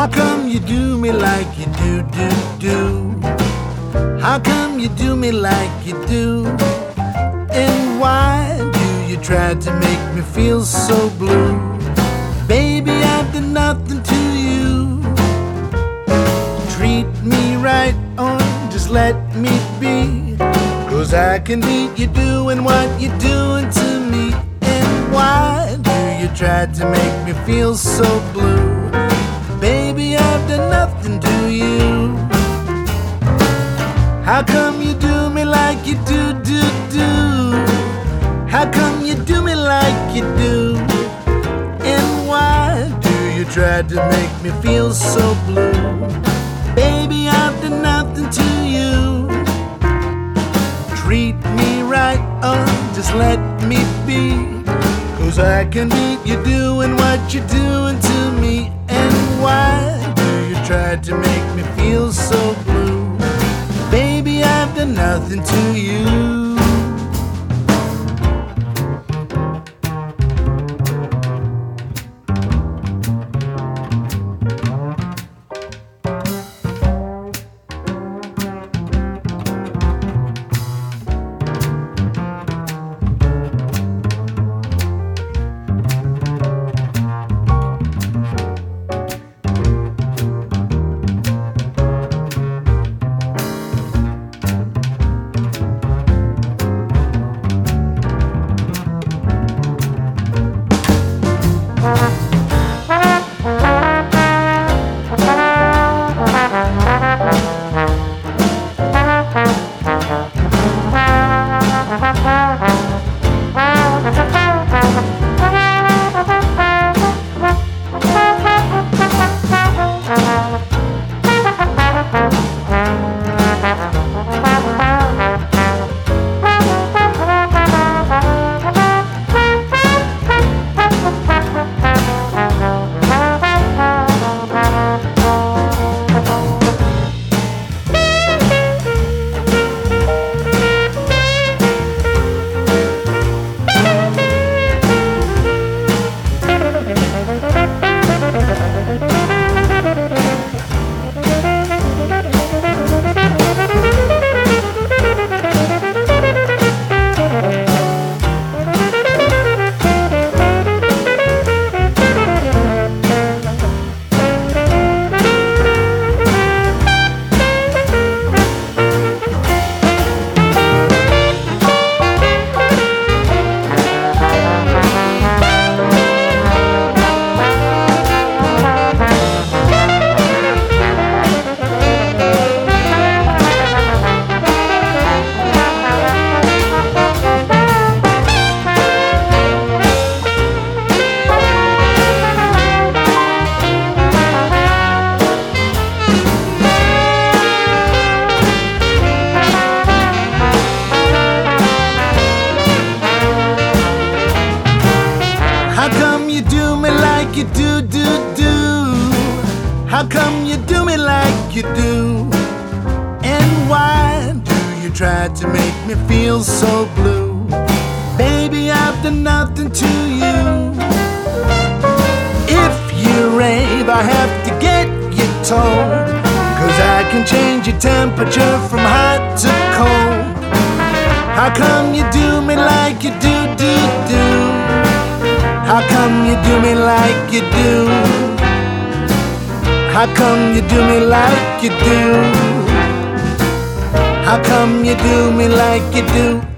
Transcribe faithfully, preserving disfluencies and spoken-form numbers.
How come you do me like you do, do, do? How come you do me like you do? And why do you try to make me feel so blue? Baby, I've done nothing to you. Treat me right or just let me be, 'cause I can beat you doing what you're doing to me. And why do you try to make me feel so blue? Baby, I've done nothing to you. How come you do me like you do, do, do? How come you do me like you do? And why do you try to make me feel so blue? Baby, I've done nothing to you. Treat me right or just let me be, 'cause I can beat you doing what you're doing to me. And why do you try to make me feel so blue? Baby, I've done nothing to you. You do, do, do. How come you do me like you do? And why do you try to make me feel so blue? Baby, I've done nothing to you. If you rave, I have to get you told, 'cause I can change your temperature from hot to cold. How come you do me like you do, do, do? How come you do me like you do? How come you do me like you do? How come you do me like you do?